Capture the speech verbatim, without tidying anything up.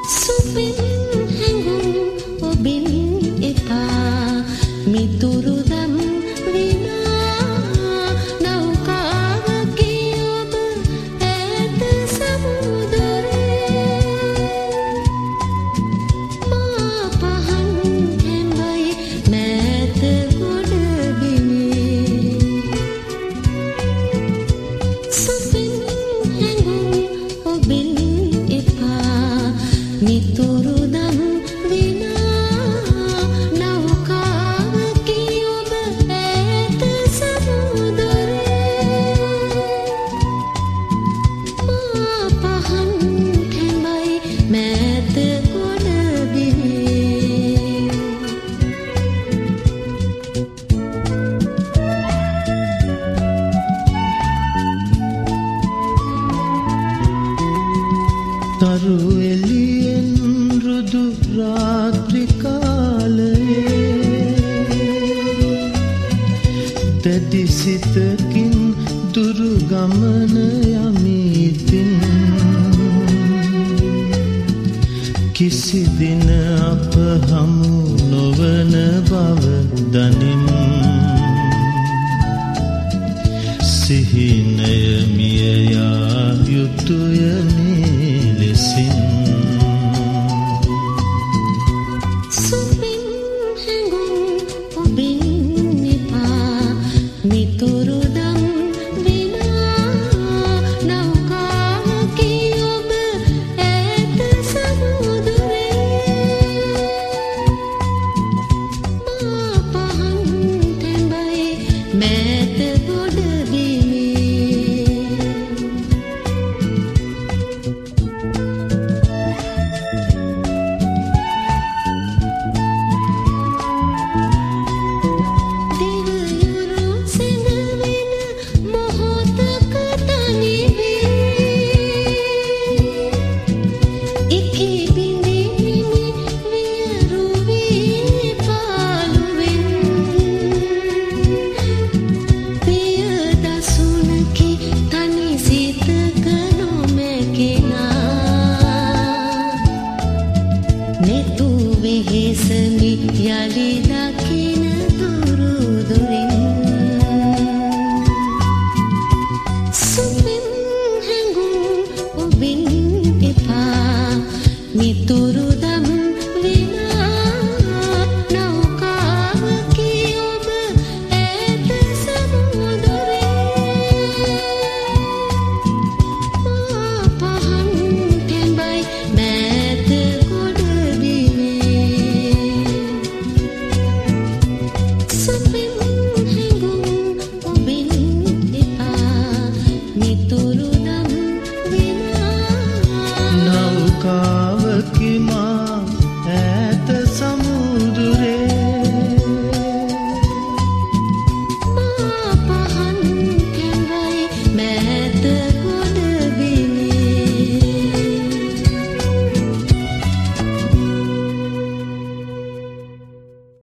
සුපින් හැඟුම් ඔබින් එපා මිතුරු දම් විනා නෞකාවකී ඔබ ඈත සමුදරේ මා පහන් හැඹයි මෑත ගොඩබිමේ සුපින් හැඟුම් ඔබින් මිතුරු දම් විනා නෞකාවකී ඔබ ඈත සමුදරේ මා පහන් හැඹයි මෑත ගොඩබිමේ තරු එළියෙන් රුදු රාත්‍රී කාලයේ දැඩි සිතකින් දුරු ගමන යමිතින් කිසි දින අප හමු නොවන බව දනිම් සිහිනය මිය යා යුතුය සුපින් හැඟුම් ඔබින් එපා මිතුරු දම් විනා නෞකාවකී ඔබ ඈත සමුදරේ මා පහන් හැඹයි මෑත ගොඩබිමේ netu vehesami yali dakina duru durin supin hangum obin epa mituru